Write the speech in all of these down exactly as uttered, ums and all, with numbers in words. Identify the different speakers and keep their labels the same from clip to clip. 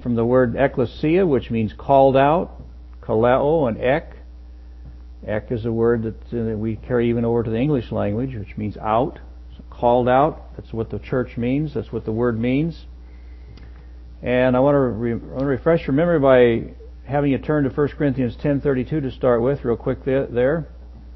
Speaker 1: from the word ecclesia, which means called out, kaleo, and ek. Ek is a word that uh, we carry even over to the English language, which means out, so called out. That's what the church means. That's what the word means. And I want to, re- I want to refresh your memory by having you turn to First Corinthians ten thirty-two to start with, real quick there.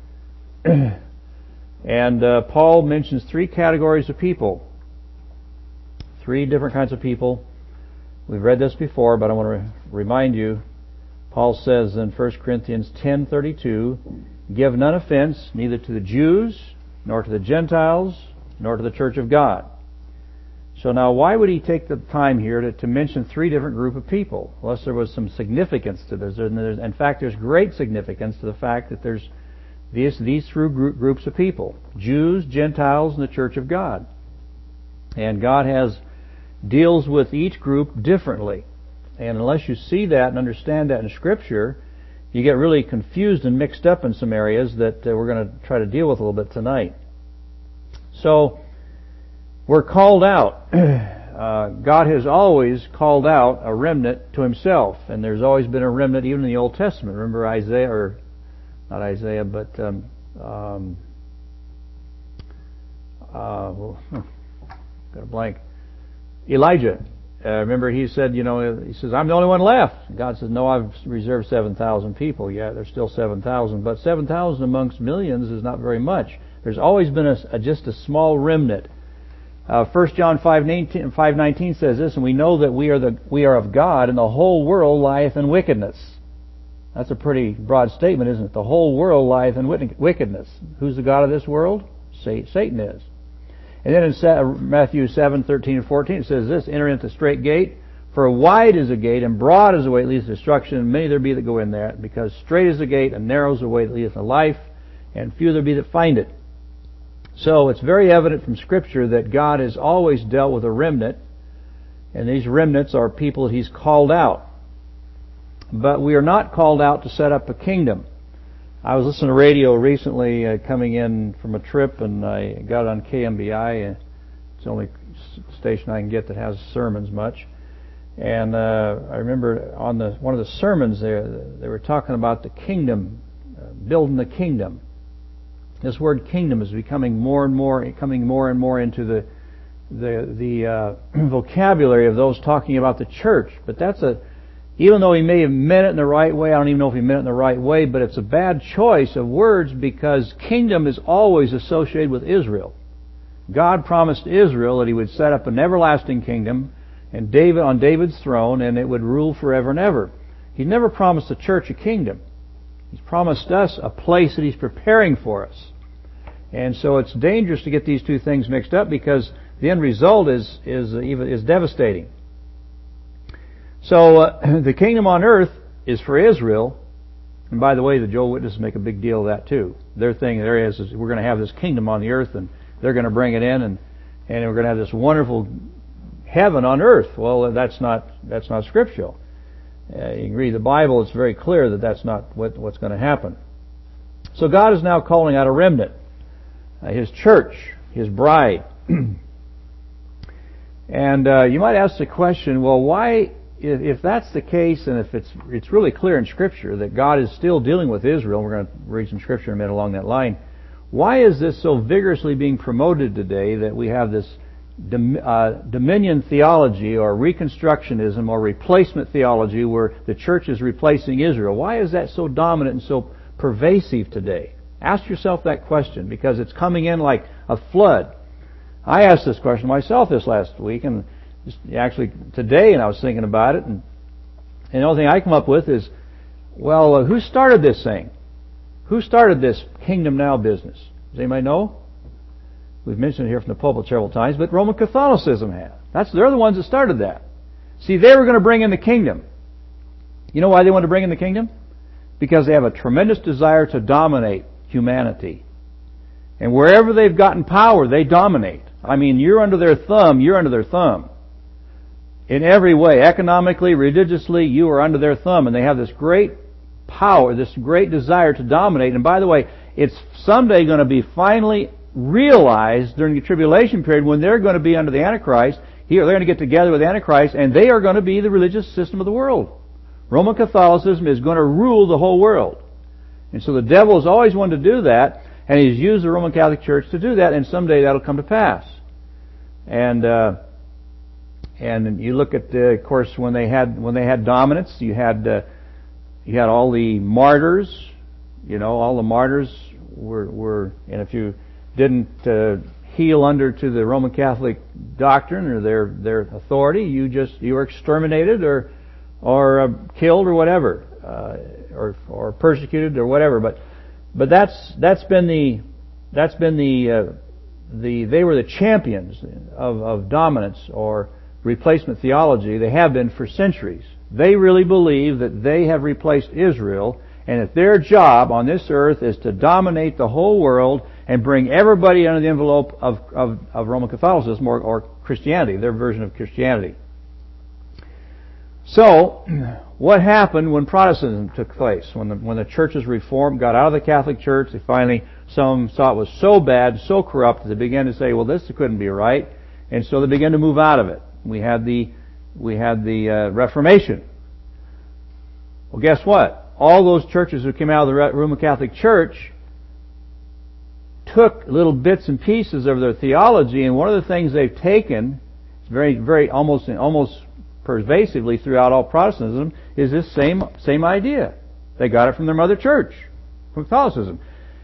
Speaker 1: And uh, Paul mentions three categories of people. Three different kinds of people. We've read this before, but I want to re- remind you. Paul says in First Corinthians ten thirty-two, "Give none offense, neither to the Jews, nor to the Gentiles, nor to the church of God." So now, why would he take the time here to, to mention three different group of people? Unless there was some significance to this. In fact, there's great significance to the fact that there's these, these three group, groups of people. Jews, Gentiles, and the church of God. And God has deals with each group differently. And unless you see that and understand that in Scripture, you get really confused and mixed up in some areas that uh, we're going to try to deal with a little bit tonight. So, we're called out. Uh, God has always called out a remnant to Himself, and there's always been a remnant even in the Old Testament. Remember Isaiah, or not Isaiah, but um, um, uh, well, got a blank. Elijah. Uh, remember, he said, you know, he says, "I'm the only one left." God says, "No, I've reserved seven thousand people." Yeah, there's still seven thousand, but seven thousand amongst millions is not very much. There's always been a, a, just a small remnant. Uh, First John five nineteen says this, "And we know that we are the we are of God, and the whole world lieth in wickedness." That's a pretty broad statement, isn't it? The whole world lieth in wickedness. Who's the god of this world? Satan is. And then in Matthew seven thirteen and fourteen it says this, "Enter into the straight gate, for wide is the gate, and broad is the way that leads to destruction, and many there be that go in there. Because straight is the gate, and narrow is the way that leadeth to life, and few there be that find it." So it's very evident from Scripture that God has always dealt with a remnant, and these remnants are people that He's called out. But we are not called out to set up a kingdom. I was listening to radio recently, uh, coming in from a trip, and I got it on K M B I. Uh, it's the only station I can get that has sermons much. And uh, I remember on the one of the sermons there, they were talking about the kingdom, uh, building the kingdom. This word "kingdom" is becoming more and more, coming more and more into the the the uh, vocabulary of those talking about the church. But that's a, even though he may have meant it in the right way, I don't even know if he meant it in the right way, but it's a bad choice of words because kingdom is always associated with Israel. God promised Israel that He would set up an everlasting kingdom, and David on David's throne, and it would rule forever and ever. He never promised the church a kingdom. He's promised us a place that He's preparing for us. And so it's dangerous to get these two things mixed up because the end result is is even is devastating. So uh, the kingdom on earth is for Israel. And by the way, the Jehovah's Witnesses make a big deal of that too. Their thing there is, is we're going to have this kingdom on the earth, and they're going to bring it in, and and we're going to have this wonderful heaven on earth. Well, that's not that's not scriptural. Uh, you can read the Bible, it's very clear that that's not what, what's going to happen. So God is now calling out a remnant, uh, His church, His bride. And uh, you might ask the question, well, why, if, if that's the case, and if it's it's really clear in Scripture that God is still dealing with Israel, we're going to read some Scripture in a minute along that line, why is this so vigorously being promoted today that we have this Uh, dominion theology or reconstructionism or replacement theology where the church is replacing Israel? Why is that so dominant and so pervasive today? Ask yourself that question, because it's coming in like a flood. I asked this question myself this last week, and just actually today, and I was thinking about it, and, and the only thing I come up with is, well, uh, who started this thing? Who started this Kingdom Now business? Does anybody know? We've mentioned it here from the pulpit several times, but Roman Catholicism had. That's, they're the ones that started that. See, they were going to bring in the kingdom. You know why they want to bring in the kingdom? Because they have a tremendous desire to dominate humanity. And wherever they've gotten power, they dominate. I mean, you're under their thumb, you're under their thumb. In every way, economically, religiously, you are under their thumb. And they have this great power, this great desire to dominate. And by the way, it's someday going to be finally realized during the tribulation period when they're going to be under the Antichrist. he, they're going to get together with Antichrist, and they are going to be the religious system of the world. Roman Catholicism is going to rule the whole world. And so the devil has always wanted to do that, and he's used the Roman Catholic Church to do that, and someday that'll come to pass. And uh, and you look at, uh, of course, when they had when they had dominance, you had uh, you had all the martyrs. You know, all the martyrs were were, and if you didn't uh, heel under to the Roman Catholic doctrine or their their authority, you just you were exterminated or or uh, killed or whatever, uh, or or persecuted or whatever. But but that's that's been the that's been the uh, the they were the champions of of dominance or replacement theology. They have been for centuries. They really believe that they have replaced Israel, and that their job on this earth is to dominate the whole world and bring everybody under the envelope of of, of Roman Catholicism or, or Christianity, their version of Christianity. So, what happened when Protestantism took place? When the, when the churches reformed, got out of the Catholic Church, they finally, some saw it was so bad, so corrupt, that they began to say, well, this couldn't be right. And so they began to move out of it. We had the, we had the uh, Reformation. Well, guess what? All those churches who came out of the Roman Catholic Church took little bits and pieces of their theology, and one of the things they've taken, it's very, very, almost, almost pervasively throughout all Protestantism, is this same same idea. They got it from their mother church, from Catholicism.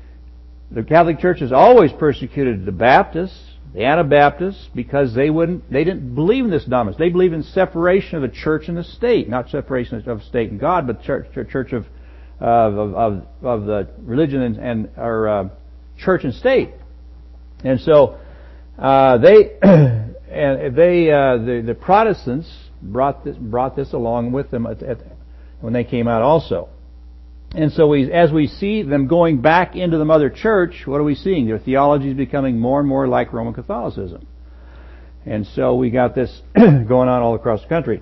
Speaker 1: The Catholic Church has always persecuted the Baptists, the Anabaptists, because they wouldn't, they didn't believe in this dominance. They believe in separation of the church and the state, not separation of state and God, but church, church of, uh, of, of of the religion and, and or uh, church and state. And so uh, they and they uh, the the Protestants brought this, brought this along with them at, at, when they came out also. And so we, as we see them going back into the mother church, what are we seeing? Their theology is becoming more and more like Roman Catholicism. And so we got this going on all across the country.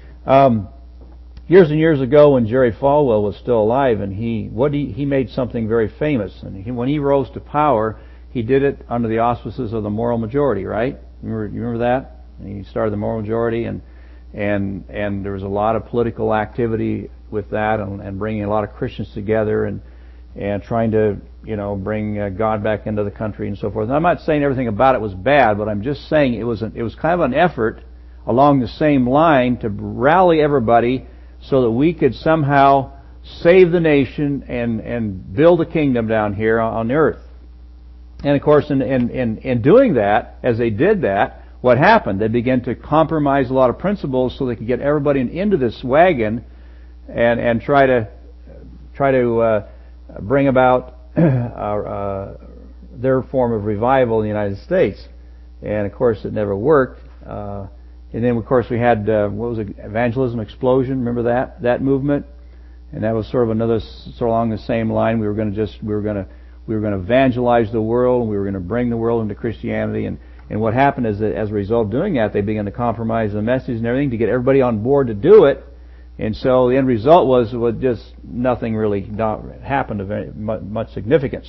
Speaker 1: Um, years and years ago, when Jerry Falwell was still alive, and he what he, he made something very famous. And he, when he rose to power, he did it under the auspices of the moral majority, right? You remember, you remember that? And he started the moral majority, and And and there was a lot of political activity with that, and, and bringing a lot of Christians together, and and trying to you know bring uh, God back into the country and so forth. And I'm not saying everything about it was bad, but I'm just saying it was an, it was kind of an effort along the same line to rally everybody so that we could somehow save the nation and and build a kingdom down here on the earth. And of course, in in in, in doing that, as they did that, what happened? They began to compromise a lot of principles so they could get everybody into this wagon and and try to try to uh, bring about uh, uh, their form of revival in the United States. And of course, it never worked. Uh, and then, of course, we had uh, what was it? Evangelism Explosion. Remember that that movement? And that was sort of another sort of along the same line. We were going to just we were going to we were going to evangelize the world. And we were going to bring the world into Christianity. And And what happened is that as a result of doing that, they began to compromise the message and everything to get everybody on board to do it. And so the end result was, was just nothing really happened of very much significance.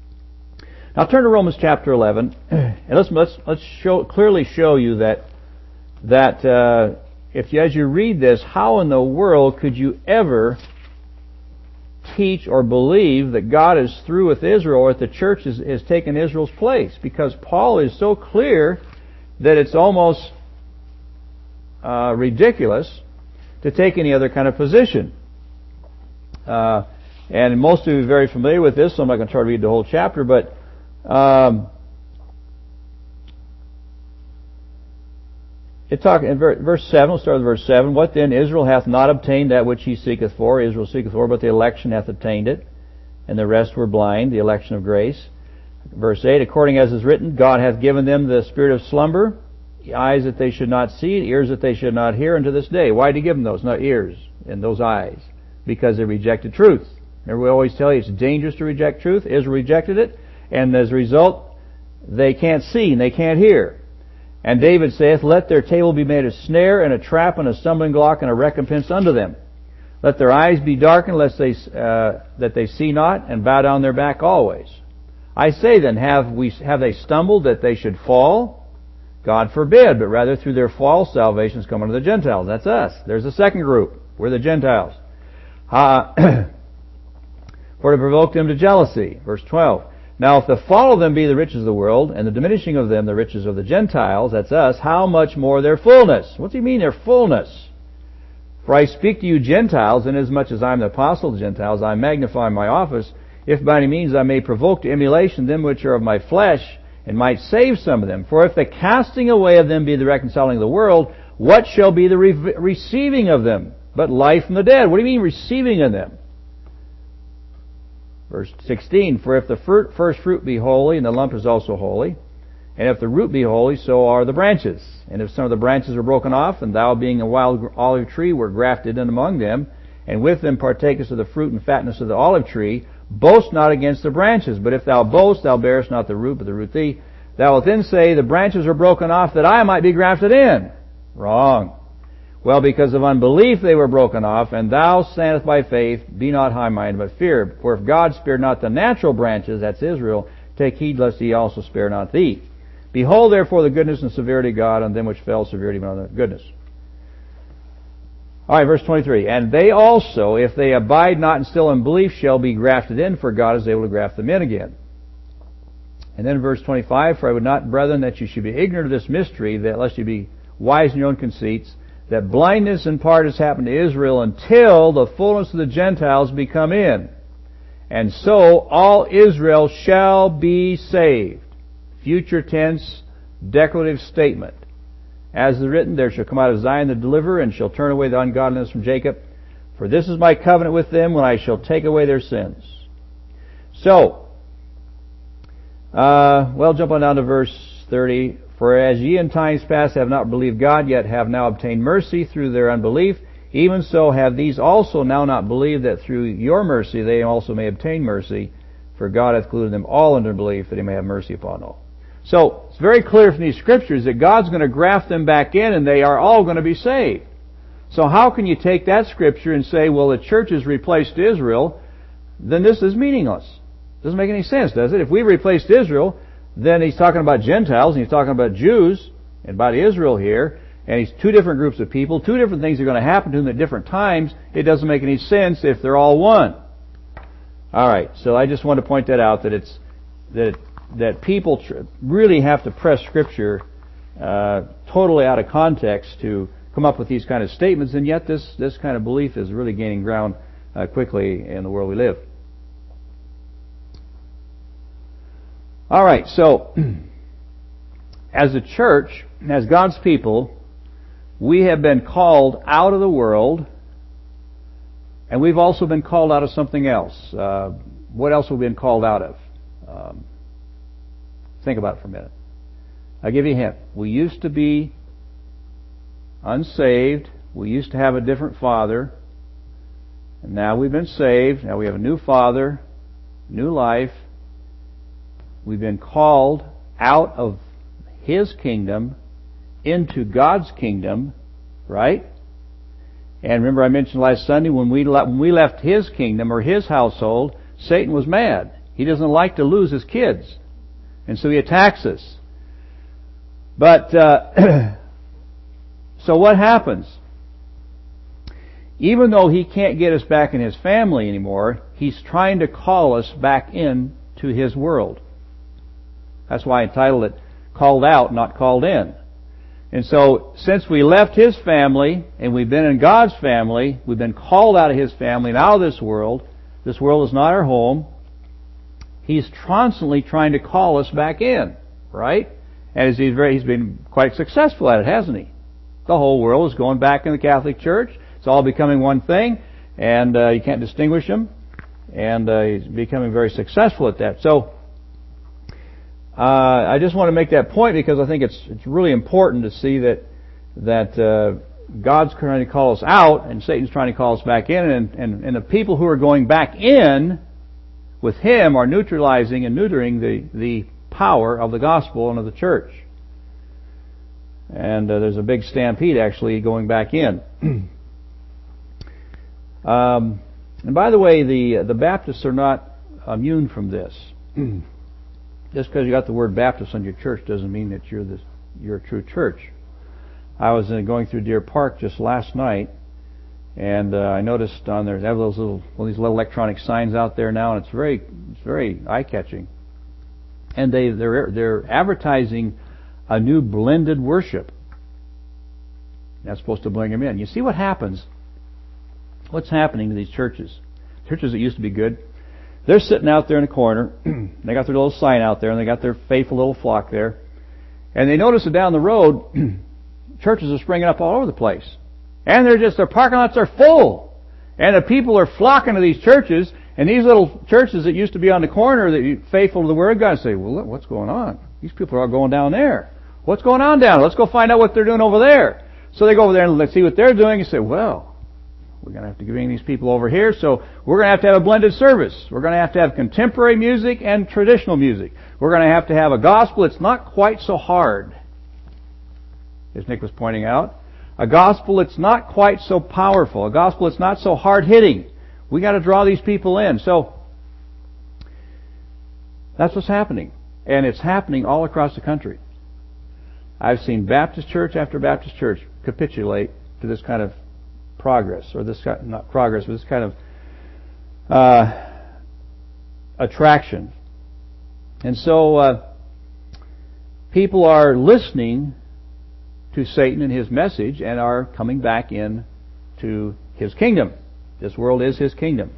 Speaker 1: Now turn to Romans chapter eleven, and let's let's let's show clearly show you that that uh, if you, as you read this, how in the world could you ever teach or believe that God is through with Israel, or that the church is, is taken Israel's place? Because Paul is so clear that it's almost uh, ridiculous to take any other kind of position. Uh, and most of you are very familiar with this, so I'm not going to try to read the whole chapter, but um, It talk in verse seven. We'll start with verse seven. What then? Israel hath not obtained that which he seeketh for. Israel seeketh for, but the election hath obtained it, and the rest were blind. The election of grace. Verse eight. According as is written, God hath given them the spirit of slumber, eyes that they should not see, ears that they should not hear, unto this day. Why did he give them those? Not ears and those eyes, because they rejected truth. Remember, we always tell you it's dangerous to reject truth. Israel rejected it, and as a result, they can't see and they can't hear. And David saith, let their table be made a snare and a trap and a stumbling block and a recompense unto them. Let their eyes be darkened, lest they uh, that they see not, and bow down their back always. I say then, have we have they stumbled that they should fall? God forbid, but rather through their false salvations come unto the Gentiles. That's us. There's the second group. We're the Gentiles. Uh, for to provoke them to jealousy. Verse twelve. Now if the fall of them be the riches of the world, and the diminishing of them the riches of the Gentiles, that's us, how much more their fullness? What's he mean, their fullness? For I speak to you Gentiles, inasmuch as I am the apostle of the Gentiles, I magnify my office, if by any means I may provoke to emulation them which are of my flesh, and might save some of them. For if the casting away of them be the reconciling of the world, what shall be the re- receiving of them? But life from the dead. What do you mean receiving of them? Verse sixteen, for if the fruit, first fruit be holy, and the lump is also holy, and if the root be holy, so are the branches. And if some of the branches are broken off, and thou being a wild olive tree were grafted in among them, and with them partakest of the fruit and fatness of the olive tree, boast not against the branches. But if thou boast, thou bearest not the root, but the root thee. Thou wilt then say, the branches are broken off, that I might be grafted in. Wrong. Well, because of unbelief they were broken off, and thou standest by faith, be not high-minded, but fear. For if God spared not the natural branches, that's Israel, take heed lest he also spare not thee. Behold therefore the goodness and severity of God on them which fell, severity even on the goodness. Alright, verse twenty-three. And they also, if they abide not and still in belief, shall be grafted in, for God is able to graft them in again. And then verse twenty-five, for I would not, brethren, that you should be ignorant of this mystery, that lest you be wise in your own conceits, that blindness in part has happened to Israel until the fullness of the Gentiles be come in. And so all Israel shall be saved. Future tense, declarative statement. As is written, there shall come out of Zion the deliverer, and shall turn away the ungodliness from Jacob. For this is my covenant with them, when I shall take away their sins. So, uh, well, jump on down to verse thirty. For as ye in times past have not believed God, yet have now obtained mercy through their unbelief, even so have these also now not believed, that through your mercy they also may obtain mercy. For God hath included them all under belief, that he may have mercy upon all. So, it's very clear from these scriptures that God's going to graft them back in, and they are all going to be saved. So how can you take that scripture and say, well, the church has replaced Israel, then this is meaningless? Doesn't make any sense, does it? If we replaced Israel, then he's talking about Gentiles, and he's talking about Jews, and about Israel here, and he's two different groups of people, two different things are going to happen to them at different times. It doesn't make any sense if they're all one. Alright, so I just want to point that out, that it's, that, that people tr- really have to press Scripture, uh, totally out of context to come up with these kind of statements, and yet this, this kind of belief is really gaining ground, uh, quickly in the world we live. All right, so as a church, as God's people, we have been called out of the world, and we've also been called out of something else. Uh, what else have we been called out of? Um, think about it for a minute. I'll give you a hint. We used to be unsaved. We used to have a different father. And now we've been saved. Now we have a new father, new life. We've been called out of His kingdom into God's kingdom, right? And remember I mentioned last Sunday, when we le- when we left His kingdom or His household, Satan was mad. He doesn't like to lose his kids. And so he attacks us. But, uh, so what happens? Even though he can't get us back in his family anymore, he's trying to call us back in to his world. That's why I entitled it, Called Out, Not Called In. And so, since we left his family, and we've been in God's family, we've been called out of his family and out of this world, this world is not our home, he's constantly trying to call us back in, right? And he's, very, he's been quite successful at it, hasn't he? The whole world is going back in the Catholic Church. It's all becoming one thing, and uh, you can't distinguish them. And uh, he's becoming very successful at that. So, uh, I just want to make that point because I think it's it's really important to see that that uh, God's trying to call us out, and Satan's trying to call us back in, and, and, and the people who are going back in with him are neutralizing and neutering the, the power of the gospel and of the church. And uh, there's a big stampede actually going back in. um, and by the way, the the Baptists are not immune from this. Just because you got the word Baptist on your church doesn't mean that you're the you're a true church. I was uh, going through Deer Park just last night, and uh, I noticed on there they have those little well, these little electronic signs out there now, and it's very it's very eye-catching. And they they're they're advertising a new blended worship. That's supposed to bring them in. You see what happens? What's happening to these churches? Churches that used to be good, they're sitting out there in a corner. They got their little sign out there, and they got their faithful little flock there. And they notice that down the road, churches are springing up all over the place. And they're just, their parking lots are full. And the people are flocking to these churches. And these little churches that used to be on the corner, that you faithful to the Word of God, say, well, look, what's going on? These people are all going down there. What's going on down there? Let's go find out what they're doing over there. So they go over there and let's see what they're doing. You say, well, we're going to have to bring these people over here, so we're going to have to have a blended service. We're going to have to have contemporary music and traditional music. We're going to have to have a gospel that's not quite so hard, as Nick was pointing out. A gospel that's not quite so powerful. A gospel that's not so hard-hitting. We got to draw these people in. So that's what's happening. And it's happening all across the country. I've seen Baptist church after Baptist church capitulate to this kind of progress, or this kind, not progress, but this kind of uh, attraction. And so uh, people are listening to Satan and his message and are coming back in to his kingdom. This world is his kingdom.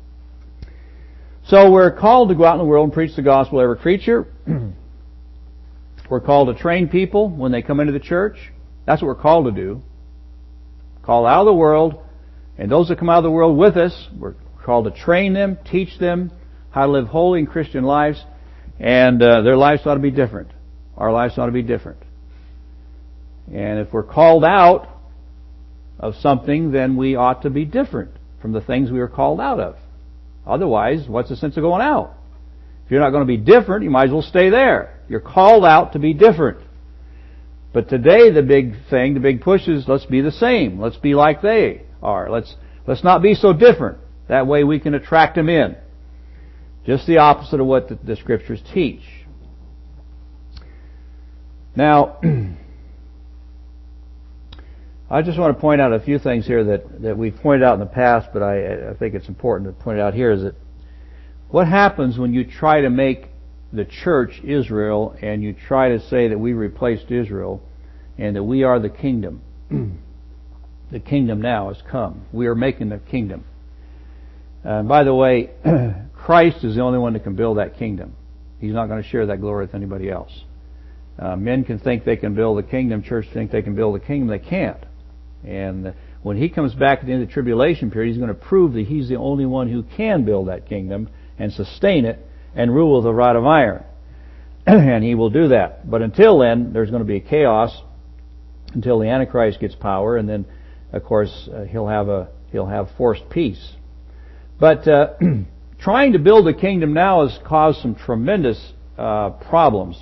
Speaker 1: So we're called to go out in the world and preach the gospel to every creature. We're called to train people when they come into the church. That's what we're called to do. Called out of the world, and those that come out of the world with us, we're called to train them, teach them how to live holy and Christian lives, and uh, their lives ought to be different. Our lives ought to be different. And if we're called out of something, then we ought to be different from the things we were called out of. Otherwise, what's the sense of going out? If you're not going to be different, you might as well stay there. You're called out to be different. But today the big thing, the big push is let's be the same. Let's be like they are. Let's let's not be so different. That way we can attract them in. Just the opposite of what the, the Scriptures teach. Now, I just want to point out a few things here that, that we've pointed out in the past, but I, I think it's important to point out here is that what happens when you try to make the church Israel and you try to say that we replaced Israel and that we are the kingdom. The kingdom now has come. We are making the kingdom. Uh, by the way, Christ is the only one that can build that kingdom. He's not going to share that glory with anybody else. Uh, men can think they can build a kingdom. Church think they can build a kingdom. They can't. And when He comes back at the end of the tribulation period, He's going to prove that He's the only one who can build that kingdom and sustain it and rule with a rod of iron. And He will do that. But until then, there's going to be a chaos until the Antichrist gets power, and then, of course, uh, he'll have a he'll have forced peace. But uh, trying to build a kingdom now has caused some tremendous uh, problems.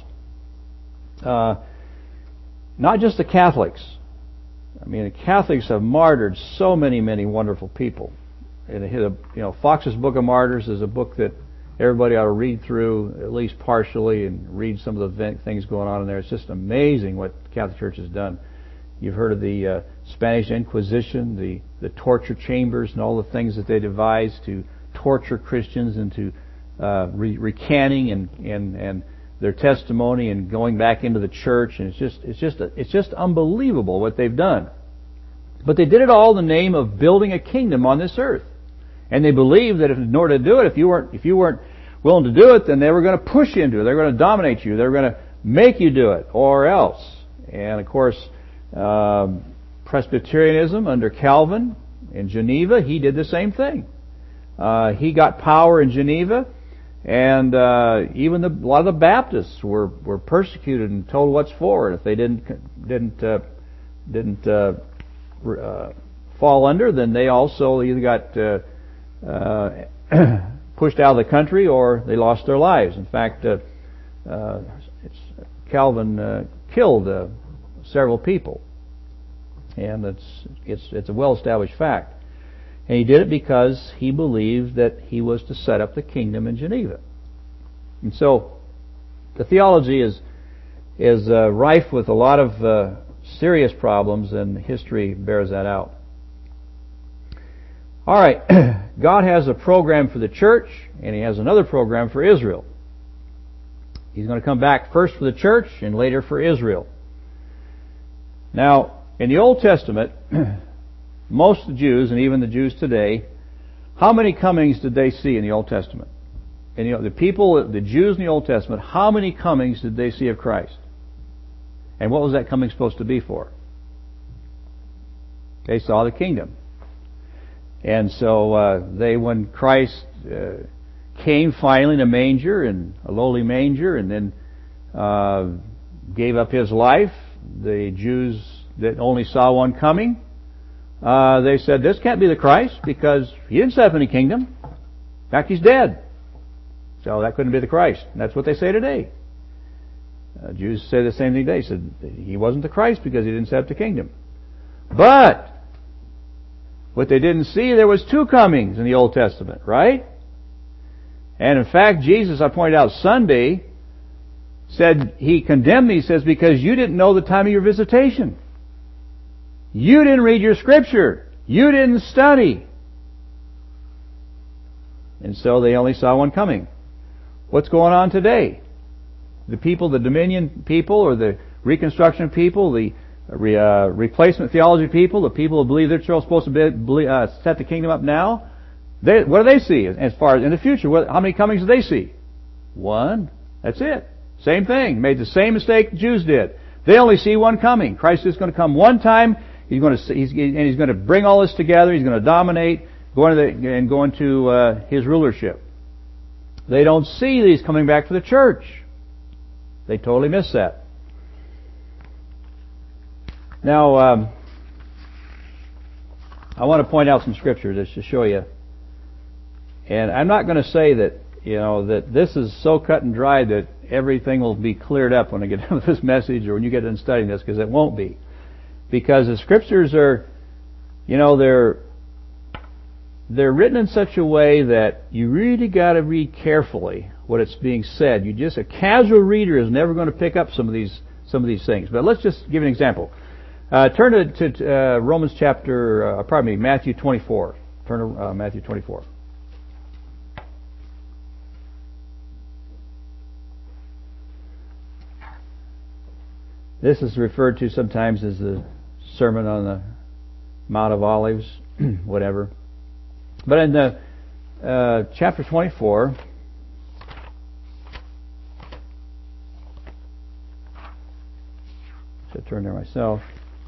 Speaker 1: Uh, not just the Catholics. I mean, the Catholics have martyred so many, many wonderful people. And it hit a, you know, Fox's Book of Martyrs is a book that everybody ought to read through, at least partially, and read some of the things going on in there. It's just amazing what the Catholic Church has done. You've heard of the uh, Spanish Inquisition, the, the torture chambers, and all the things that they devised to torture Christians into uh, re- recanting and, and, and their testimony and going back into the church. And it's just it's just it's just unbelievable what they've done. But they did it all in the name of building a kingdom on this earth. And they believed that if, in order to do it, if you weren't if you weren't willing to do it, then they were going to push you into it. They were going to dominate you. They were going to make you do it, or else. And of course, um, Presbyterianism under Calvin in Geneva, he did the same thing. Uh, he got power in Geneva, and uh, even the, a lot of the Baptists were, were persecuted and told what's for. And if they didn't didn't uh, didn't uh, uh, fall under, then they also either got uh, uh, pushed out of the country or they lost their lives. In fact, uh, uh, it's, Calvin uh, killed uh, several people, and it's it's it's a well-established fact. And he did it because he believed that he was to set up the kingdom in Geneva. And so the theology is is uh, rife with a lot of uh, serious problems, and history bears that out. All right, God has a program for the church, and He has another program for Israel. He's going to come back first for the church and later for Israel. Now, in the Old Testament, most of the Jews, and even the Jews today, how many comings did they see in the Old Testament? And you know, the people, the Jews in the Old Testament, how many comings did they see of Christ? And what was that coming supposed to be for? They saw the kingdom. And so uh, they, when Christ uh, came finally in a manger, in a lowly manger, and then uh, gave up His life, the Jews that only saw one coming, uh, they said, this can't be the Christ because He didn't set up any kingdom. In fact, He's dead. So that couldn't be the Christ. And that's what they say today. Uh, Jews say the same thing today. They said He wasn't the Christ because He didn't set up the kingdom. But what they didn't see, there was two comings in the Old Testament, right? And in fact, Jesus, I pointed out Sunday, said He condemned me, He says, because you didn't know the time of your visitation. You didn't read your Scripture. You didn't study. And so they only saw one coming. What's going on today? The people, the Dominion people, or the Reconstruction people, the uh, replacement theology people, the people who believe they're supposed to be, uh, set the kingdom up now, they, what do they see as far as in the future? What, how many comings do they see? One. That's it. Same thing. Made the same mistake the Jews did. They only see one coming. Christ is going to come one time. He's going to, he's, and He's going to bring all this together. He's going to dominate, go into the, and go into uh, His rulership. They don't see that He's coming back for the church. They totally miss that. Now, um, I want to point out some scripture just to show you. And I'm not going to say that, you know, that this is so cut and dry that everything will be cleared up when I get done with this message or when you get done studying this, because it won't be. Because the scriptures are, you know, they're they're written in such a way that you really got to read carefully what it's being said. You just a casual reader is never going to pick up some of these some of these things. But let's just give an example. Uh, turn to, to uh, Romans chapter, uh, pardon me, Matthew twenty-four. Turn to uh, Matthew twenty-four. This is referred to sometimes as the Sermon on the Mount of Olives, whatever. But in the uh, chapter twenty-four, should turn there myself.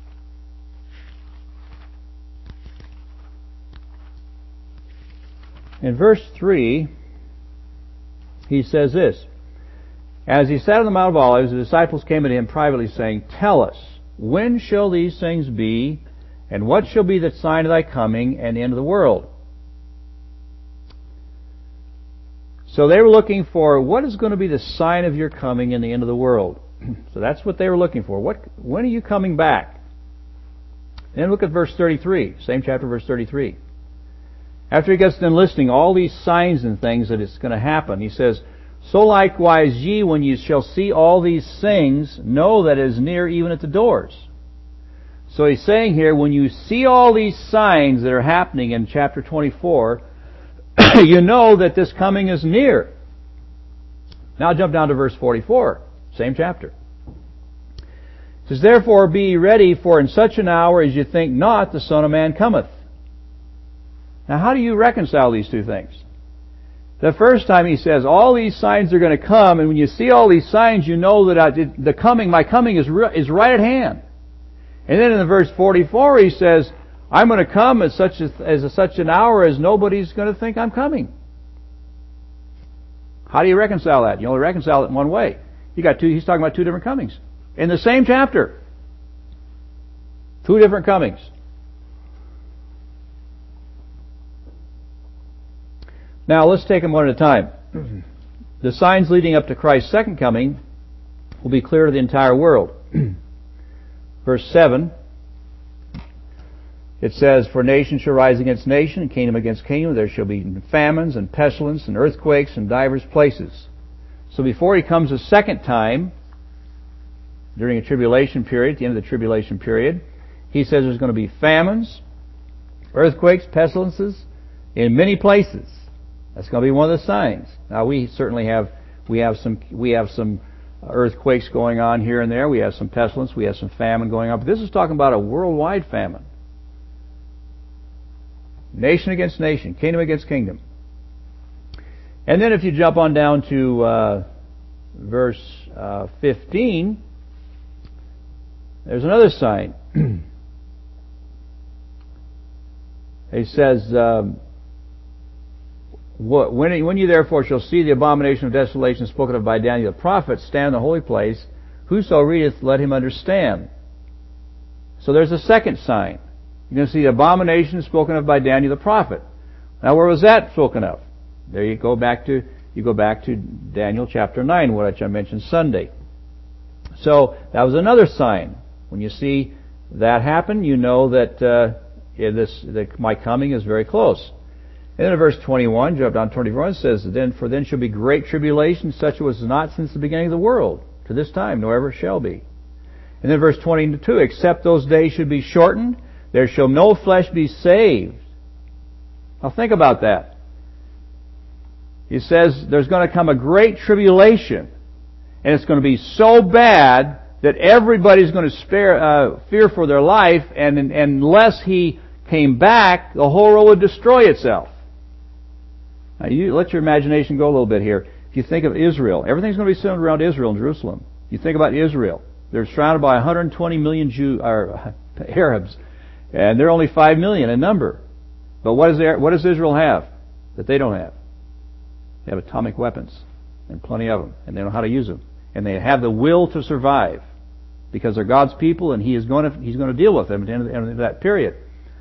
Speaker 1: In verse three, he says this: As He sat on the Mount of Olives, the disciples came to Him privately, saying, Tell us, when shall these things be, and what shall be the sign of Thy coming and the end of the world? So they were looking for, what is going to be the sign of Your coming and the end of the world? So that's what they were looking for. What? When are You coming back? Then look at verse thirty-three, same chapter, verse thirty-three. After he gets done listing all these signs and things that it's going to happen, he says, So likewise ye, when ye shall see all these things, know that it is near, even at the doors. So he's saying here, when you see all these signs that are happening in chapter twenty-four, you know that this coming is near. Now jump down to verse forty-four, same chapter. It says, Therefore be ready, for in such an hour as you think not, the Son of Man cometh. Now how do you reconcile these two things? The first time he says, all these signs are going to come, and when you see all these signs, you know that I, the coming, my coming is is right at hand. And then in the verse forty-four, he says, I'm going to come at such a, as a, such an hour as nobody's going to think I'm coming. How do you reconcile that? You only reconcile it in one way. You got two. He's talking about two different comings in the same chapter. Two different comings. Now, let's take them one at a time. The signs leading up to Christ's second coming will be clear to the entire world. Verse seven, it says, For nation shall rise against nation, and kingdom against kingdom. There shall be famines and pestilence and earthquakes in divers places. So before He comes a second time, during a tribulation period, at the end of the tribulation period. He says there's going to be famines, earthquakes, pestilences in many places. That's going to be one of the signs. Now we certainly have we have some we have some earthquakes going on here and there. We have some pestilence. We have some famine going on. But this is talking about a worldwide famine. Nation against nation, kingdom against kingdom. And then if you jump on down to uh, verse uh, fifteen, there's another sign. He says, um, when, when you therefore shall see the abomination of desolation spoken of by Daniel the prophet stand in the holy place, whoso readeth, let him understand. So there's a second sign. You're going to see the abomination spoken of by Daniel the prophet. Now where was that spoken of? There you go back to you go back to Daniel chapter nine, which I mentioned Sunday. So that was another sign. When you see that happen, you know that uh, this that my coming is very close. And then in verse twenty-one, jump down to twenty-one, it says, "Then for then shall be great tribulation, such as was not since the beginning of the world to this time, nor ever shall be." And then verse twenty-two, "Except those days should be shortened, there shall no flesh be saved." Now think about that. He says there's going to come a great tribulation, and it's going to be so bad that everybody's going to spare, uh, fear for their life, and, and unless he came back, the whole world would destroy itself. Now you let your imagination go a little bit here. If you think of Israel, everything's going to be centered around Israel and Jerusalem. You think about Israel. They're surrounded by one hundred twenty million Jew, or, Arabs, and they're only five million in number. But what, is there, what does Israel have that they don't have? They have atomic weapons, and plenty of them, and they know how to use them. And they have the will to survive, because they're God's people, and He is going to He's going to deal with them at the end of, the end of that period.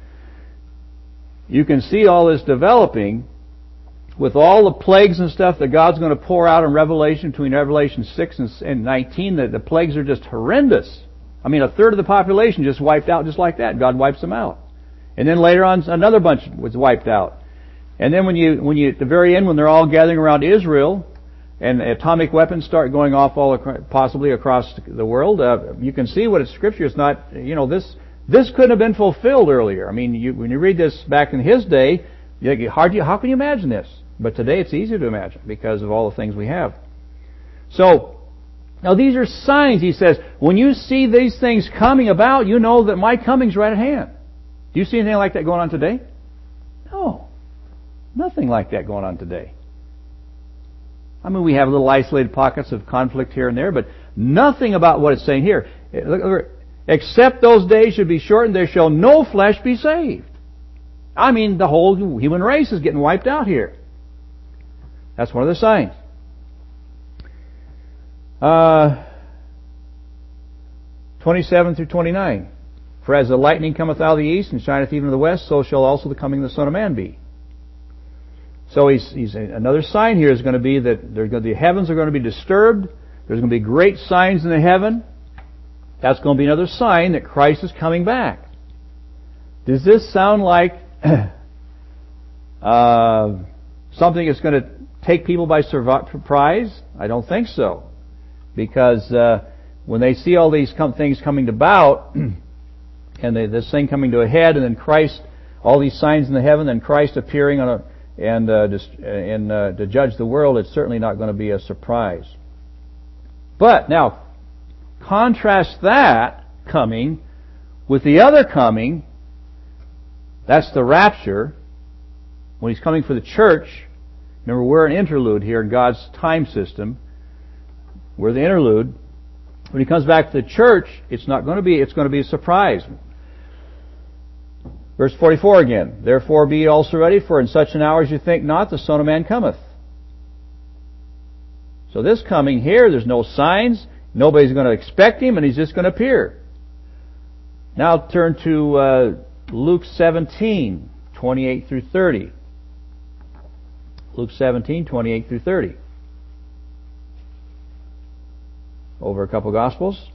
Speaker 1: You can see all this developing with all the plagues and stuff that God's going to pour out in Revelation, between Revelation six and nineteen. That the plagues are just horrendous. I mean, a third of the population just wiped out just like that. God wipes them out, and then later on another bunch was wiped out. And then when you, when you, at the very end, when they're all gathering around Israel, and atomic weapons start going off all across, possibly across the world, uh, you can see what it's Scripture is not, you know, this, this couldn't have been fulfilled earlier. I mean, you, when you read this back in his day, you, hard, how can you imagine this? But today it's easy to imagine because of all the things we have. So, now these are signs, he says, when you see these things coming about, you know that my coming's right at hand. Do you see anything like that going on today? No. Nothing like that going on today. I mean, we have little isolated pockets of conflict here and there, but nothing about what it's saying here. Except those days should be shortened, there shall no flesh be saved. I mean, the whole human race is getting wiped out here. That's one of the signs. Uh, twenty-seven through twenty-nine. "For as the lightning cometh out of the east and shineth even in the west, so shall also the coming of the Son of Man be." So he's, he's another sign here is going to be that going to, the heavens are going to be disturbed. There's going to be great signs in the heaven. That's going to be another sign that Christ is coming back. Does this sound like uh, something that's going to take people by surprise? I don't think so. Because uh, when they see all these com- things coming about, and they, this thing coming to a head, and then Christ, all these signs in the heaven, and Christ appearing on a and uh, just, and uh, to judge the world, it's certainly not going to be a surprise. But now, contrast that coming with the other coming. That's the rapture, when He's coming for the church. Remember, we're an interlude here in God's time system. We're the interlude. When He comes back to the church, it's not going to be. It's going to be a surprise. Verse forty-four again. "Therefore be ye also ready, for in such an hour as you think not, the Son of Man cometh." So this coming here, there's no signs. Nobody's going to expect Him, and He's just going to appear. Now turn to uh, Luke seventeen, twenty-eight through thirty. Luke seventeen, twenty-eight through thirty. Over a couple Gospels.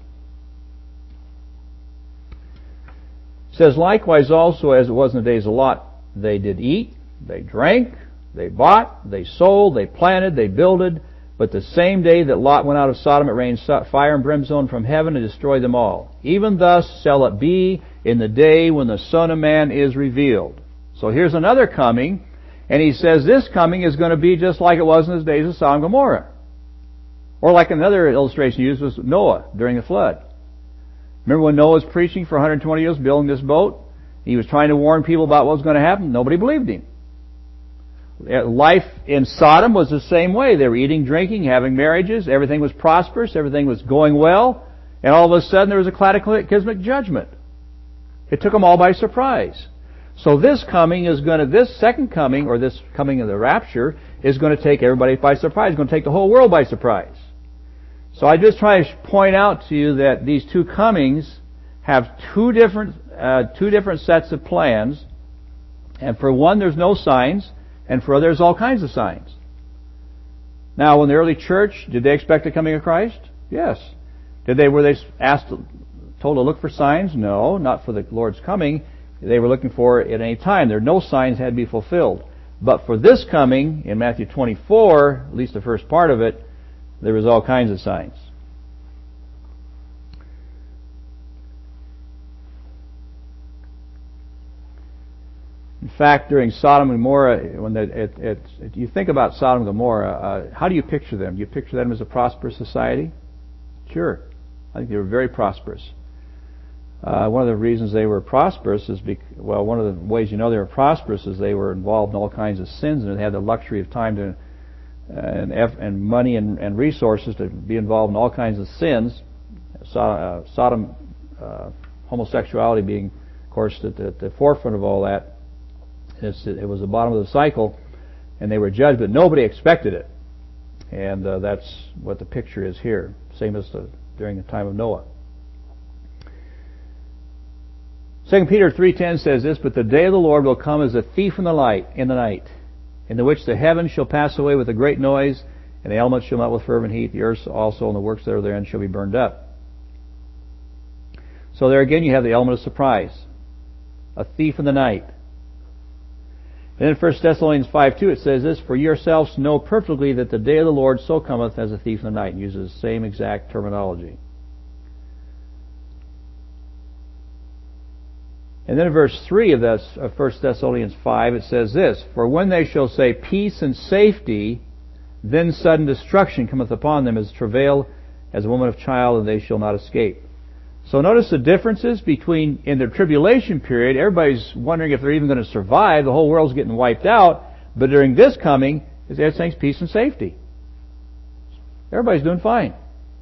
Speaker 1: It says, "Likewise also as it was in the days of Lot, they did eat, they drank, they bought, they sold, they planted, they builded. But the same day that Lot went out of Sodom, it rained fire and brimstone from heaven and destroyed them all. Even thus shall it be in the day when the Son of Man is revealed. So here's another coming, and he says this coming is going to be just like it was in the days of Sodom and Gomorrah. Or like another illustration used was Noah during the flood. Remember when Noah was preaching for one hundred twenty years, building this boat? He was trying to warn people about what was going to happen. Nobody believed him. Life in Sodom was the same way. They were eating, drinking, having marriages. Everything was prosperous. Everything was going well. And all of a sudden there was a cataclysmic judgment. It took them all by surprise. So this coming is going to, this second coming, or this coming of the rapture, is going to take everybody by surprise. It's going to take the whole world by surprise. So I just try to point out to you that these two comings have two different, uh, two different sets of plans. And for one, there's no signs. And for others, all kinds of signs. Now, when the early church, did they expect the coming of Christ? Yes. Did they, were they asked, told to look for signs? No, not for the Lord's coming. They were looking for it at any time. There no signs had to be fulfilled. But for this coming, in Matthew twenty-four, at least the first part of it, there was all kinds of signs. In fact, during Sodom and Gomorrah, when the, it, it, it, you think about Sodom and Gomorrah, uh, how do you picture them? Do you picture them as a prosperous society? Sure. I think they were very prosperous. Uh, one of the reasons they were prosperous is, because, well, one of the ways you know they were prosperous is they were involved in all kinds of sins and they had the luxury of time to, uh, and, and money and, and resources to be involved in all kinds of sins. So, uh, Sodom, uh, homosexuality being, of course, at the, at the forefront of all that. It's, it was the bottom of the cycle, and they were judged, but nobody expected it. And uh, that's what the picture is here, same as the, during the time of Noah. Second Peter three ten says this, "But the day of the Lord will come as a thief in the light, in the night, in the which the heavens shall pass away with a great noise, and the elements shall melt with fervent heat. The earth also and the works that are therein shall be burned up." So there again you have the element of surprise. A thief in the night. And in First Thessalonians five two it says this, "For yourselves know perfectly that the day of the Lord so cometh as a thief in the night." It uses the same exact terminology. And then in verse three of, this, of First Thessalonians five it says this, "For when they shall say peace and safety, then sudden destruction cometh upon them as travail as a woman of child, and they shall not escape." So notice the differences between, in the tribulation period, everybody's wondering if they're even going to survive. The whole world's getting wiped out. But during this coming, everything's peace and safety. Everybody's doing fine.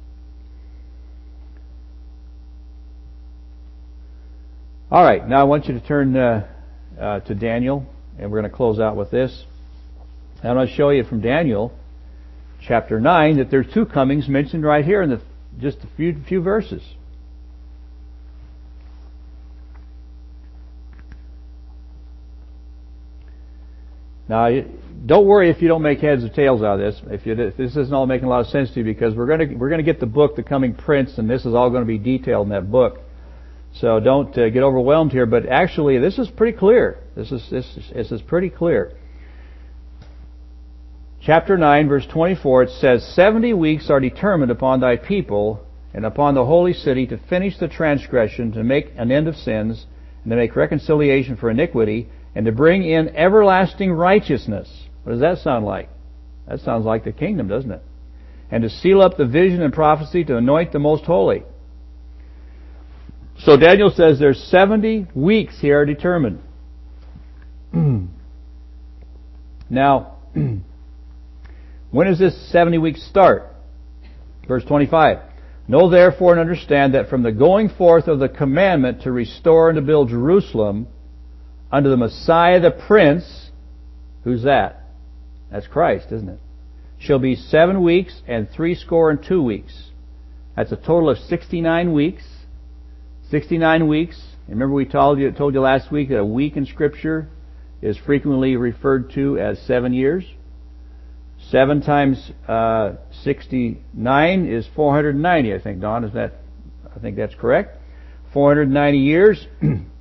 Speaker 1: All right, now I want you to turn uh, uh, to Daniel, and we're going to close out with this. I'm going to show you from Daniel chapter nine that there's two comings mentioned right here in the, just a few few verses. Now, don't worry if you don't make heads or tails out of this. If, you, if this isn't all making a lot of sense to you, because we're going to we're going to get the book, The Coming Prince, and this is all going to be detailed in that book. So don't uh, get overwhelmed here. But actually, this is pretty clear. This is this is, this is pretty clear. Chapter nine, verse twenty-four, it says, "Seventy weeks are determined upon thy people and upon the holy city to finish the transgression, to make an end of sins, and to make reconciliation for iniquity, and to bring in everlasting righteousness." What does that sound like? That sounds like the kingdom, doesn't it? "And to seal up the vision and prophecy, to anoint the most holy." So Daniel says there's seventy weeks here determined. Now, when does this seventy weeks start? Verse twenty-five. "Know therefore and understand that from the going forth of the commandment to restore and to build Jerusalem unto the Messiah the Prince," who's that? That's Christ, isn't it? "Shall be seven weeks and three score and two weeks." That's a total of sixty-nine weeks. Sixty-nine weeks. Remember we told you told you last week that a week in Scripture is frequently referred to as seven years. Seven times uh, sixty-nine is four hundred ninety. I think, Don, is that? I think that's correct. Four hundred ninety years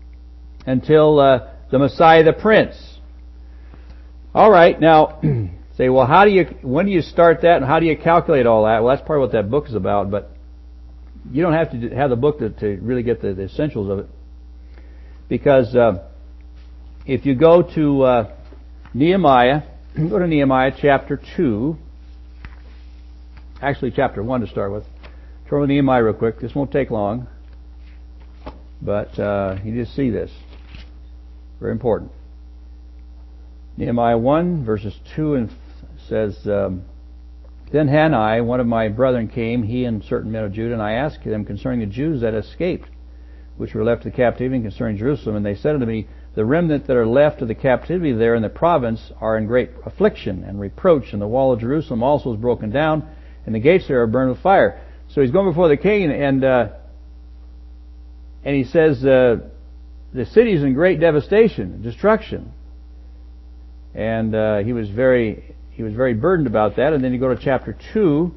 Speaker 1: until uh, the Messiah, the Prince. All right, now Say, well, how do you, when do you start that and how do you calculate all that? Well, that's part of what that book is about, but you don't have to have the book to, to really get the, the essentials of it. Because uh, if you go to uh, Nehemiah, go to Nehemiah chapter two, actually chapter one to start with. Turn to Nehemiah real quick. This won't take long, but uh, you just see this. Very important. Nehemiah one, verses two and says, um, Then Hanai, one of my brethren, came, he and certain men of Judah, and I asked them concerning the Jews that escaped, which were left to captivity, and concerning Jerusalem. And they said unto me, The remnant that are left of the captivity there in the province are in great affliction and reproach, and the wall of Jerusalem also is broken down, and the gates there are burned with fire. So he's going before the king, and uh, and he says, uh, the city is in great devastation, destruction. And uh, he was very he was very burdened about that. And then you go to chapter two.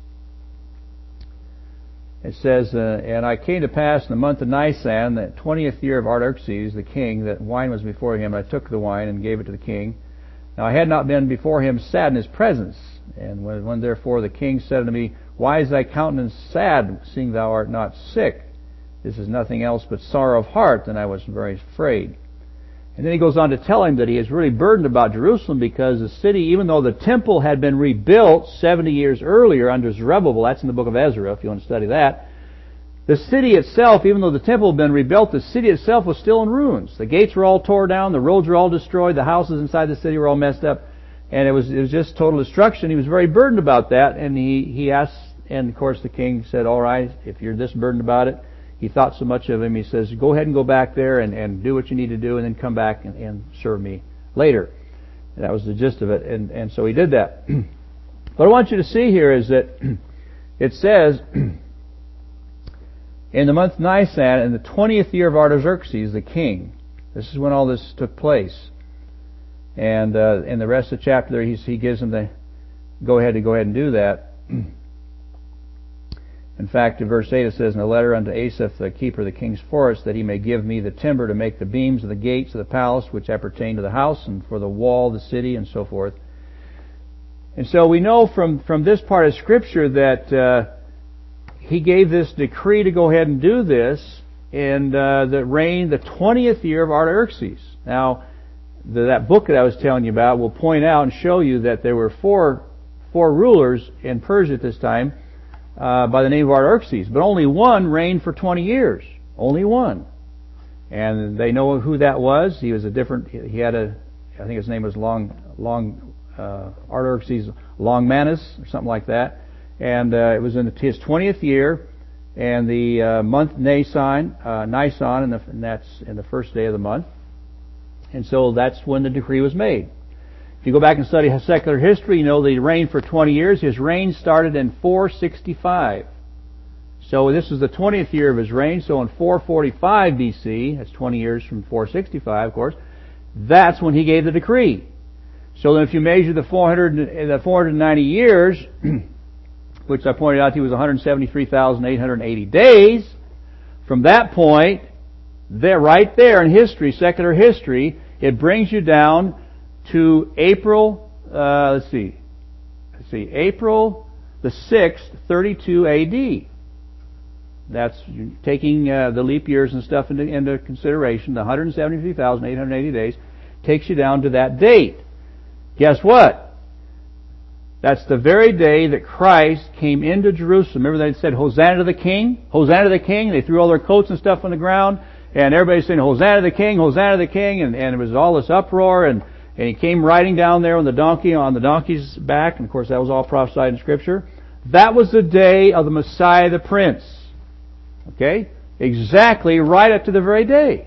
Speaker 1: It says, uh, And I came to pass in the month of Nisan, the twentieth year of Artaxerxes, the king, that wine was before him. I took the wine and gave it to the king. Now I had not been before him sad in his presence. And when, when therefore the king said unto me, Why is thy countenance sad, seeing thou art not sick? This is nothing else but sorrow of heart. Then I was very afraid. And then he goes on to tell him that he is really burdened about Jerusalem because the city, even though the temple had been rebuilt seventy years earlier under Zerubbabel, that's in the book of Ezra if you want to study that, the city itself, even though the temple had been rebuilt, the city itself was still in ruins. The gates were all torn down, the roads were all destroyed, the houses inside the city were all messed up, and it was it was just total destruction. He was very burdened about that, and he, he asked, and of course the king said, all right, if you're this burdened about it, he thought so much of him, he says, go ahead and go back there and, and do what you need to do and then come back and, and serve me later. And that was the gist of it. And, and so he did that. What I want you to see here is that it says, in the month Nisan, in the twentieth year of Artaxerxes, the king, this is when all this took place. And uh, in the rest of the chapter there, he, he gives him the go ahead to go ahead and do that. In fact, in verse eight it says, In a letter unto Asaph, the keeper of the king's forest, that he may give me the timber to make the beams of the gates of the palace, which appertain to the house, and for the wall of the city, and so forth. And so we know from, from this part of Scripture that uh, he gave this decree to go ahead and do this in uh, the reign, the twentieth year of Artaxerxes. Now, the, that book that I was telling you about will point out and show you that there were four four rulers in Persia at this time, Uh, by the name of Artaxerxes, but only one reigned for twenty years. Only one. And they know who that was. He was a different, he had a, I think his name was Long, Long, uh, Artaxerxes Longmanus, or something like that. And uh, it was in his twentieth year, and the uh, month Nisan, uh, Nisan, and, the, and that's in the first day of the month. And so that's when the decree was made. If you go back and study secular history, you know that he reigned for twenty years. His reign started in four sixty-five. So this is the twentieth year of his reign. So in four forty-five B C, that's twenty years from four sixty-five, of course, that's when he gave the decree. So then if you measure the four hundred, the four hundred ninety years, which I pointed out he was one hundred seventy-three thousand eight hundred eighty days, from that point, there, right there in history, secular history, it brings you down to April, uh, let's see, let's see, April the sixth, thirty-two A D. That's taking uh, the leap years and stuff into, into consideration. The one hundred seventy-three thousand eight hundred eighty days takes you down to that date. Guess what? That's the very day that Christ came into Jerusalem. Remember they said, Hosanna to the King? Hosanna to the King? They threw all their coats and stuff on the ground, and everybody's saying, Hosanna to the King, Hosanna to the King, and, and it was all this uproar, and And he came riding down there on the donkey, on the donkey's back, and of course that was all prophesied in Scripture. That was the day of the Messiah the Prince. Okay? Exactly right up to the very day.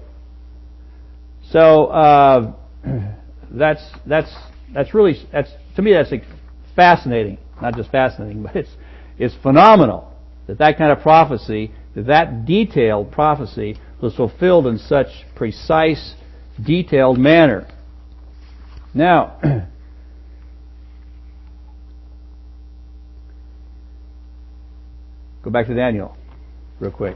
Speaker 1: So, uh, that's, that's, that's really, that's, to me that's fascinating. Not just fascinating, but it's, it's phenomenal that that kind of prophecy, that that detailed prophecy was fulfilled in such precise, detailed manner. Now, go back to Daniel real quick.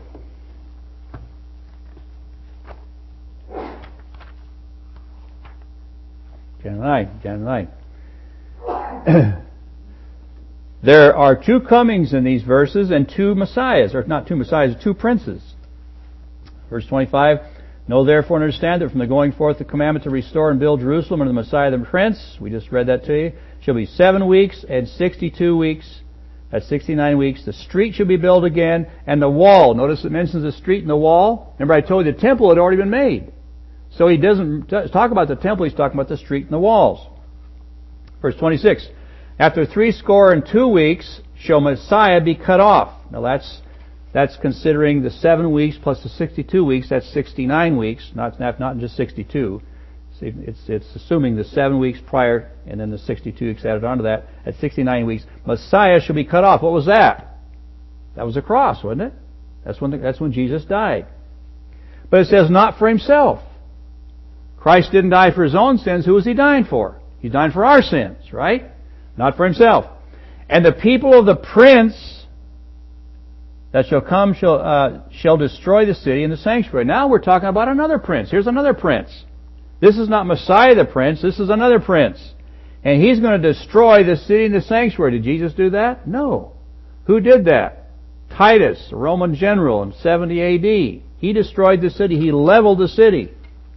Speaker 1: Chapter nine, chapter nine. There are two comings in these verses and two Messiahs, or not two Messiahs, two princes. Verse twenty-five, know therefore and understand that from the going forth the commandment to restore and build Jerusalem under the Messiah the Prince, we just read that to you, shall be seven weeks and sixty-two weeks. That's sixty-nine weeks. The street shall be built again, and the wall. Notice it mentions the street and the wall. Remember I told you the temple had already been made. So he doesn't talk about the temple, he's talking about the street and the walls. Verse twenty-six, after three score and two weeks shall Messiah be cut off. Now that's that's considering the seven weeks plus the sixty-two weeks, that's sixty-nine weeks, not, not, not just sixty-two. It's, it's assuming the seven weeks prior and then the sixty-two weeks added onto that. At sixty-nine weeks, Messiah shall be cut off. What was that? That was the cross, wasn't it? That's when, the, that's when Jesus died. But it says not for himself. Christ didn't die for his own sins. Who was he dying for? He's dying for our sins, right? Not for himself. And the people of the prince that shall come shall, uh, shall destroy the city and the sanctuary. Now we're talking about another prince. Here's another prince. This is not Messiah the prince. This is another prince. And he's going to destroy the city and the sanctuary. Did Jesus do that? No. Who did that? Titus, a Roman general in seventy A D. He destroyed the city. He leveled the city.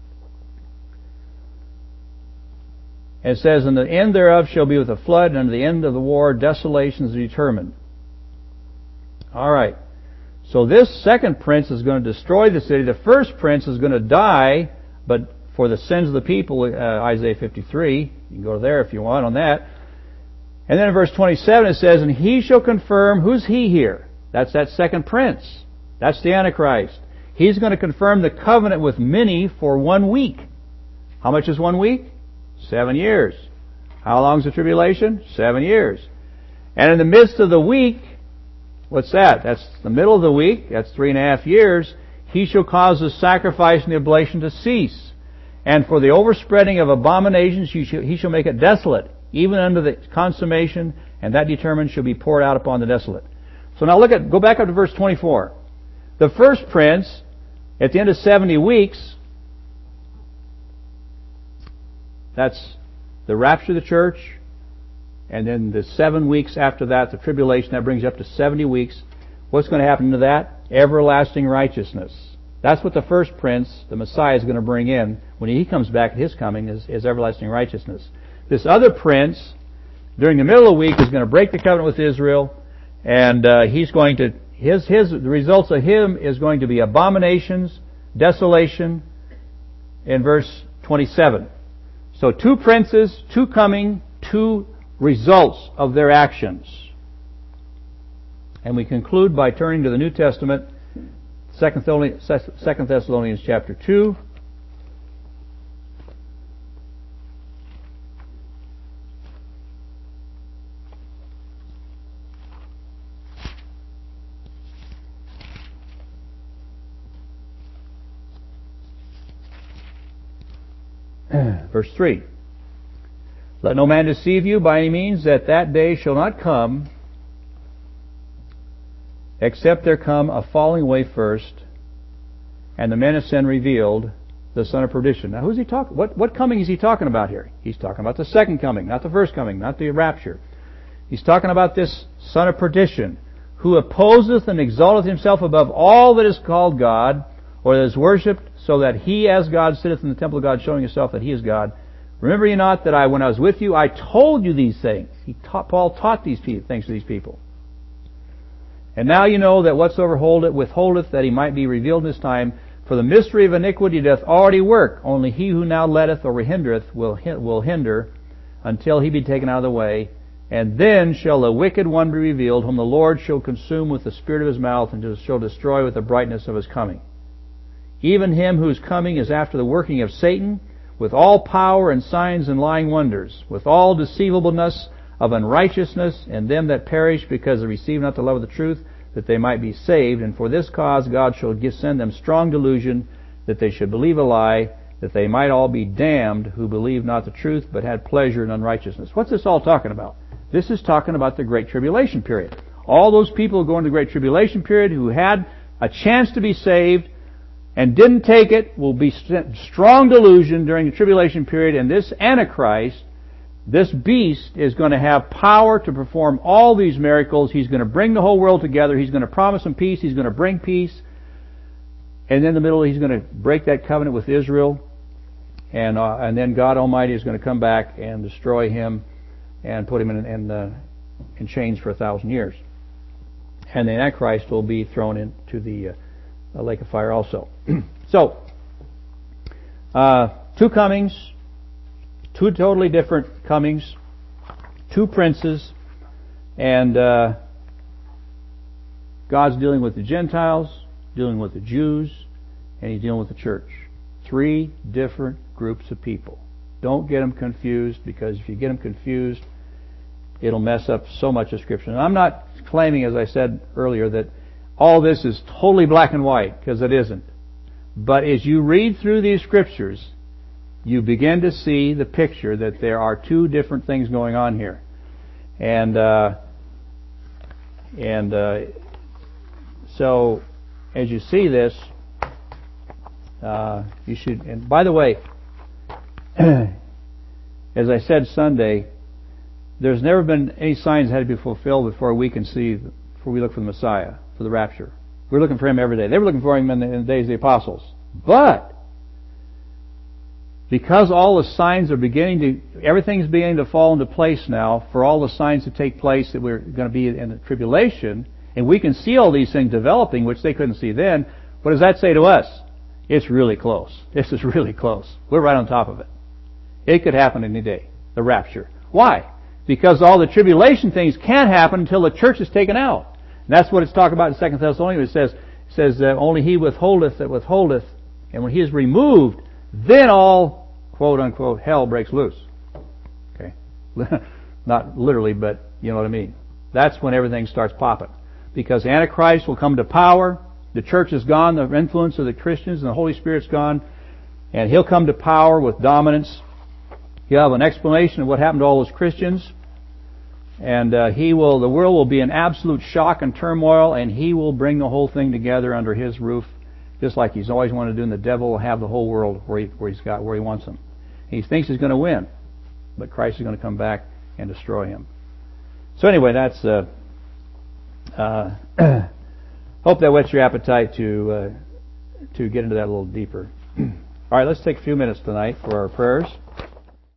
Speaker 1: And it says, and the end thereof shall be with a flood, and unto the end of the war desolation is determined. All right. So this second prince is going to destroy the city. The first prince is going to die, but for the sins of the people, uh, Isaiah fifty-three. You can go there if you want on that. And then in verse twenty-seven it says, and he shall confirm, who's he here? That's that second prince. That's the Antichrist. He's going to confirm the covenant with many for one week. How much is one week? Seven years. How long is the tribulation? Seven years. And in the midst of the week, what's that? That's the middle of the week. That's three and a half years. He shall cause the sacrifice and the oblation to cease. And for the overspreading of abominations, he shall, he shall make it desolate, even unto the consummation, and that determined shall be poured out upon the desolate. So now look at, go back up to verse twenty-four. The first prince, at the end of seventy weeks, that's the rapture of the church, and then the seven weeks after that, the tribulation, that brings you up to seventy weeks. What's going to happen to that? Everlasting righteousness. That's what the first prince, the Messiah, is going to bring in when he comes back at his coming, is, is everlasting righteousness. This other prince, during the middle of the week, is going to break the covenant with Israel, and uh, he's going to, his, his, the results of him is going to be abominations, desolation, in verse twenty-seven. So two princes, two coming, two results of their actions. And we conclude by turning to the New Testament, Second Thessalonians chapter two. Verse three. Let no man deceive you by any means, that that day shall not come, except there come a falling away first, and the men of sin revealed, the son of perdition. Now, who's he talking? What what coming is he talking about here? He's talking about the second coming, not the first coming, not the rapture. He's talking about this son of perdition, who opposeth and exalteth himself above all that is called God, or that is worshipped, so that he as God sitteth in the temple of God, showing himself that he is God. Remember ye not that I, when I was with you, I told you these things. He taught, Paul taught these things to these people. And now you know that whatsoever holdeth withholdeth, that he might be revealed in his time. For the mystery of iniquity doth already work. Only he who now letteth or hindereth will will hinder, until he be taken out of the way. And then shall the wicked one be revealed, whom the Lord shall consume with the spirit of his mouth, and shall destroy with the brightness of his coming. Even him whose coming is after the working of Satan, with all power and signs and lying wonders, with all deceivableness of unrighteousness, and them that perish because they receive not the love of the truth, that they might be saved. And for this cause God shall send them strong delusion, that they should believe a lie, that they might all be damned, who believe not the truth, but had pleasure in unrighteousness. What's this all talking about? This is talking about the Great Tribulation period. All those people who go into the Great Tribulation period, who had a chance to be saved, and didn't take it, will be strong delusion during the tribulation period, and this Antichrist, This beast is going to have power to perform all these miracles. He's going to bring the whole world together. He's going to promise them peace. He's going to bring peace. And in the middle, he's going to break that covenant with Israel. And uh, and then God Almighty is going to come back and destroy him and put him in, in, uh, in chains for a thousand years. And the Antichrist will be thrown into the uh, lake of fire also. So, uh, two comings, two totally different comings, two princes, and uh, God's dealing with the Gentiles, dealing with the Jews, and He's dealing with the church. Three different groups of people. Don't get them confused, because if you get them confused, it'll mess up so much of Scripture. And I'm not claiming, as I said earlier, that all this is totally black and white, because it isn't. But as you read through these Scriptures, you begin to see the picture that there are two different things going on here. And uh, and uh, so, as you see this, uh, you should... And by the way, as I said Sunday, there's never been any signs that had to be fulfilled before we can see, before we look for the Messiah, for the rapture. We're looking for Him every day. They were looking for Him in the, in the days of the apostles. But, because all the signs are beginning to, everything's beginning to fall into place now, for all the signs to take place that we're going to be in the tribulation, and we can see all these things developing, which they couldn't see then, what does that say to us? It's really close. This is really close. We're right on top of it. It could happen any day, the rapture. Why? Because all the tribulation things can't happen until the church is taken out. And that's what it's talking about in Second Thessalonians. It says, it says uh, only he withholdeth that withholdeth, and when he is removed, then all, quote unquote, hell breaks loose. Okay? Not literally, but you know what I mean. That's when everything starts popping. Because Antichrist will come to power, the church is gone, the influence of the Christians and the Holy Spirit's gone, and he'll come to power with dominance. He'll have an explanation of what happened to all those Christians. And uh, he will, the world will be in absolute shock and turmoil, and he will bring the whole thing together under his roof, just like he's always wanted to do. And the devil will have the whole world where, he, where he's got, where he wants them. He thinks he's going to win, but Christ is going to come back and destroy him. So anyway, that's. Uh, uh, hope that whets your appetite to uh, to get into that a little deeper. All right, let's take a few minutes tonight for our prayers.